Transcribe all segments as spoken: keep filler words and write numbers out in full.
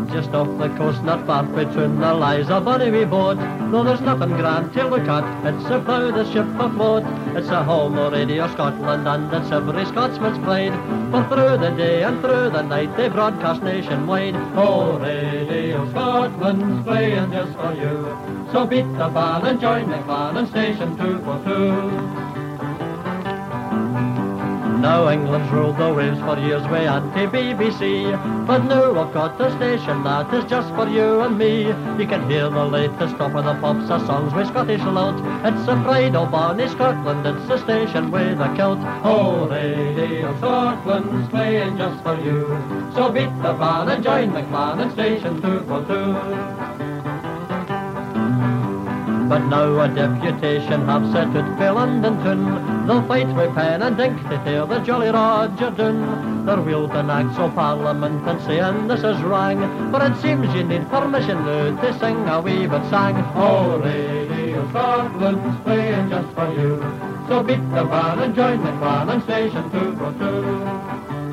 Just off the coast, not far between, there lies a bonny wee boat. Though there's nothing grand to look at, it's a proud the ship afloat. It's a home of Radio Scotland and it's every Scotsman's pride. For through the day and through the night they broadcast nationwide. Oh, Radio Scotland's playing just for you. So beat the band and join the clan and station two for two. Now England's ruled the waves for years way anti-B B C, but now we've got a station that is just for you and me. You can hear the latest stuff of the pops of songs with Scottish lout. It's a pride of bonny Scotland, it's a station with a kilt. Oh, Radio Scotland's playing just for you. So beat the band and join the clan and station two for two. But now a deputation have set out for London town. They'll fight with pen and ink to tear the jolly Roger down. They're wielding acts of Parliament and saying this is wrong, but it seems you need permission now to sing a wee bit sang. Oh, Radio Scotland's playing just for you. So beat the band and join the clan and station two for two.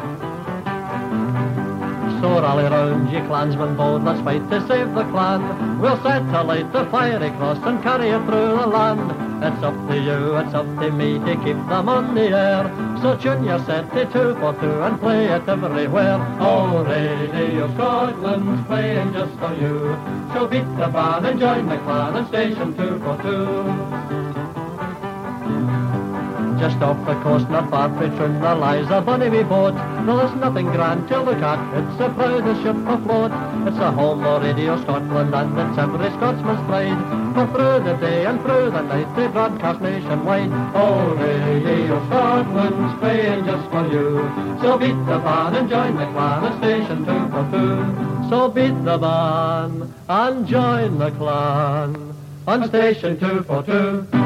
So rally round, ye clansmen bold, let's fight to save the clan. We'll set alight the fiery cross and carry it through the land. It's up to you, it's up to me to keep them on the air. So tune your set to two for two and play it everywhere. Oh, Radio Scotland's playing just for you. So beat the band and join the clan and station two for two. Just off the coast, not far between, there lies a bonny wee boat. No, there's nothing grand to look at, it's the proudest ship afloat. It's a home of Radio Scotland and it's every Scotsman's pride. For through the day and through the night they broadcast nationwide. Oh, Radio Scotland's playing just for you. So beat the band and join the clan at station two for two. So beat the band and join the clan on station two for two.